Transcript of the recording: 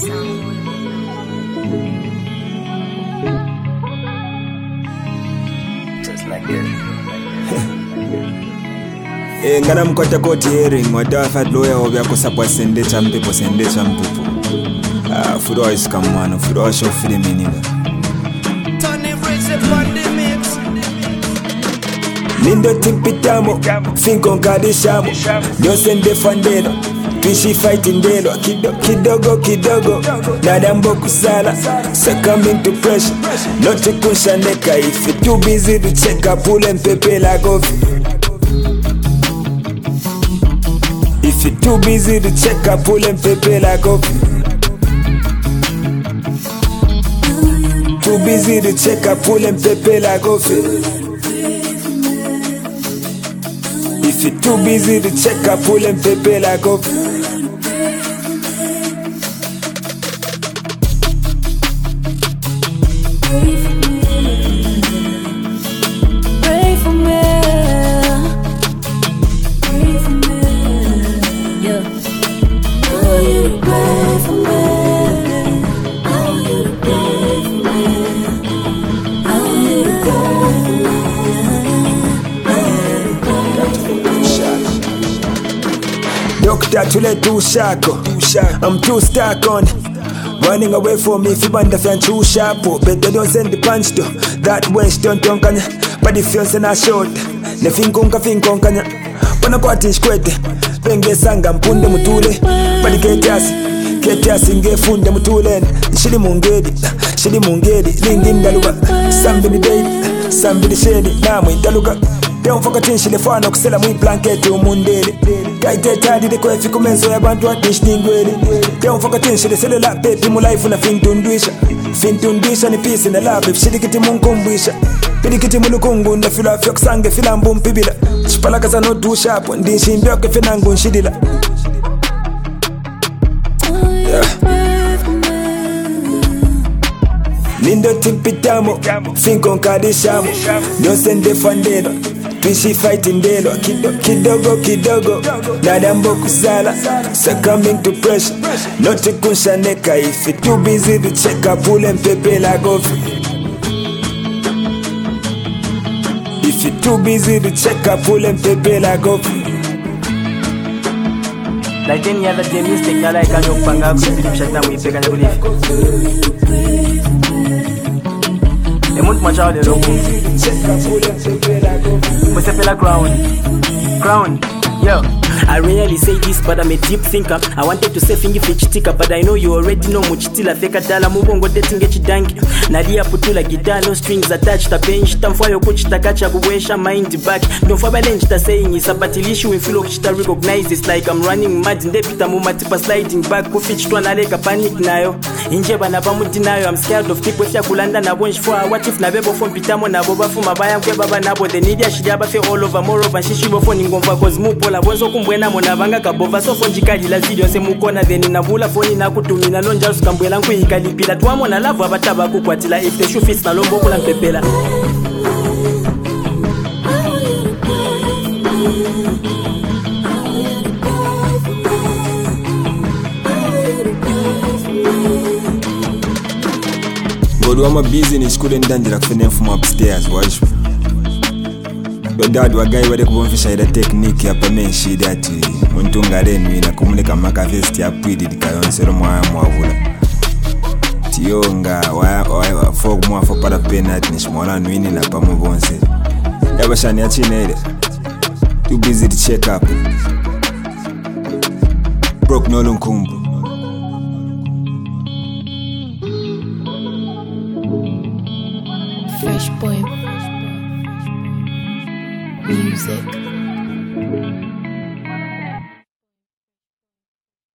Just like this. Ngana mkwata koti hearing wadawa fat lawyer obya kusapwa sende champipo fudo is kamano fudo show fili miniga Lindo tipitamo finko nkadishamo Nyose ndefandelo Twishi fighting delo Kidogo Nadambo kusala Succumbing to pressure Not kunsha neka If you too busy to check up Pull and pepe like off If you too busy to check up Pull and pepe like off Too busy to check up Pull and pepe like off If you're too busy to check up, pull and pepe like off. Pray for me. Pray for me. Yeah. I want you to pray for me. I want you to pray for me. I want you to pray Doctor tule too shako I'm too stuck on Running away from me if you want to find too sharp Better don't send the punch though That waste don't tonkanya But if you're saying I short Ne finkonkanya Wana kwa tishkwete Penge sanga mpunde mutule Badi ketiasi ngefunde mutule Shidi mungedi Lingi ndaluga Somebody day Somebody shady Namu indaluga Don't forget to fano kusela mwi blanket umundele Kaite tadi de kwefi kumenzo ya bantu wa dishningwele Don't forget to sele la pepi mu life na fintundwisha ni peace na love if shidikiti munkumbwisha Pidikiti mulukungu nda fila fyo kusange fila mbumpibila Chipalaka za no too sharp Ndinshimbiyo ke finangu nshidila Lindo tipitamo Finko nkadishamo Nyose ndefandelo Twishi fighting delo Kidogo Nadambo kusala Succumbing to pressure Not kunsha neka If you're too busy to check up Pull and pepe like off If you're too busy to check up Pull and pepe like off Like any other day, mistake na like kanyo kupanga kusibilisha na muipeka na kulifi. Emuntu machawa de loku. Musepela crown. Yo. I rarely say this, but I'm a deep thinker. I wanted to say fingi fichitika, but I know you already know muchitila feka dala mubongo dating chidangi. Nalia putula guitar, no strings attached, a bench, tamfoyo kuchita kacha kuwesha mind back. Don't for balance ta saying it's a battle issue in filo kuchita recognize it's like I'm running mad ndepita mumatipa sliding back kufichitwa naleka panic nayo. Inje bana bamudinayo, I'm scared of people fya kulanda na bonch for what if nabebo from pitamo na boba fuma baya mkwe baba nabo the need ya shidaba fe all over more over shishibo for ningomva cause mupola bonzo kumbwena mona vanga kabova so fonjikali la video se mukona then navula phone na kutumina nonja usikambwela nkuyikalipila twamona lava abataba kukwatila if the shoe fits na lombo kula mpepela God wama busy ni shkule ndanjira kufene from upstairs wajwa Your dad wa guy wade kubonfisha ida technique ya pamenshi dati Muntunga lenu ina kumulika maka vesti ya pwidi dikayonsero mwavula Tiyonga wa fogu mwafo para penalty nishmola nwini na pamu bonse Yaba shani ya chine ile Too busy to check up Broke no lunkumbu Fresh boy music.